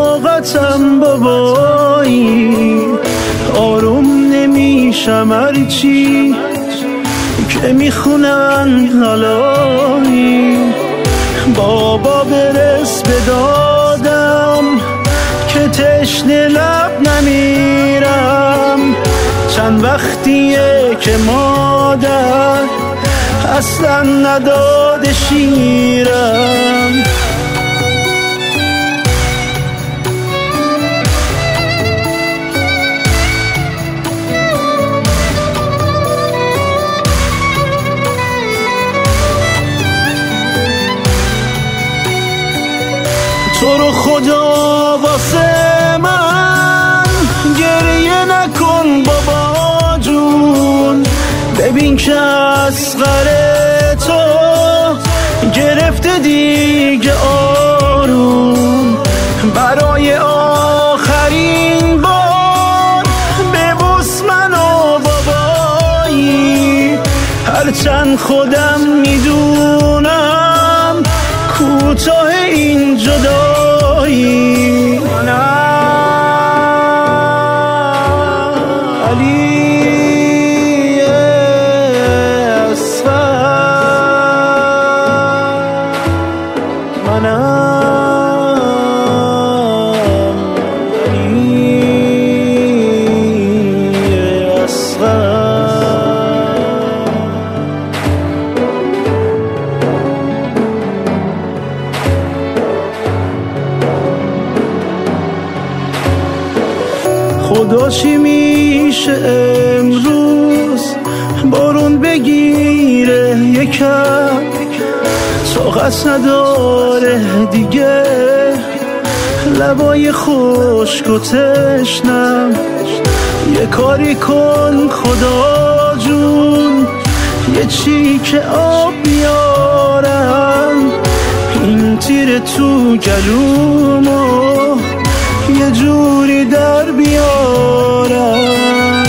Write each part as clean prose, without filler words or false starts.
طاقتم بابایی، آروم نمیشم هرچی که میخونن حالایی. بابا برس به دادم که تشنه لب نمیرم، چند وقتیه که مادر اصلا نداده شیرم. تو رو خدا واسه من گریه نکن بابا جون، ببین که اصغر تو گرفته دیگه آروم. برای آخرین بار ببوس منو بابایی، هرچند خودم میدونم کوتاه این جدایی. علی اصغر، منم علی اصغر. خدا چی میشه امروز بارون بگیره یکم، طاقت نداره دیگه لبای خشک و تشنم. یه کاری کن خدا جون، یه چی که آب بیارم، این تیر تو گلومو یه جوری در بیارم.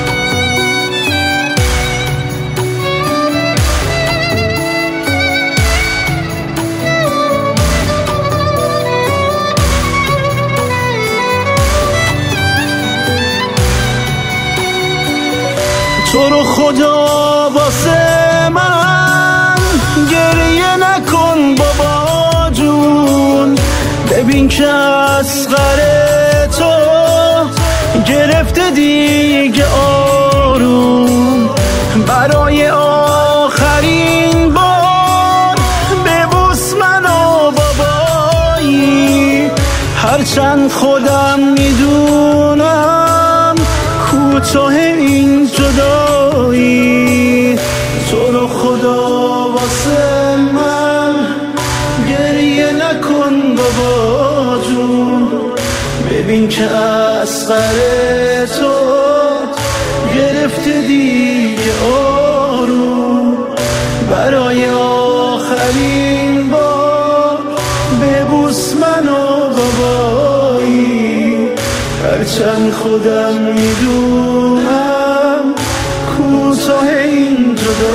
تو رو خدا واسه من گریه نکن بابا جون، ببین که اصغر تو گرفته دیگه آروم. برای آخرین بار ببوس منو بابایی، هرچند خودم میدونم کوتاه این جدایی. تو رو خدا واسه من گریه نکن بابا جون، ببین که اصغر تو گرفته دیگه آروم. برای آخرین بار ببوس منو بابایی، هرچند خودم میدونم کوتاه این جدایی.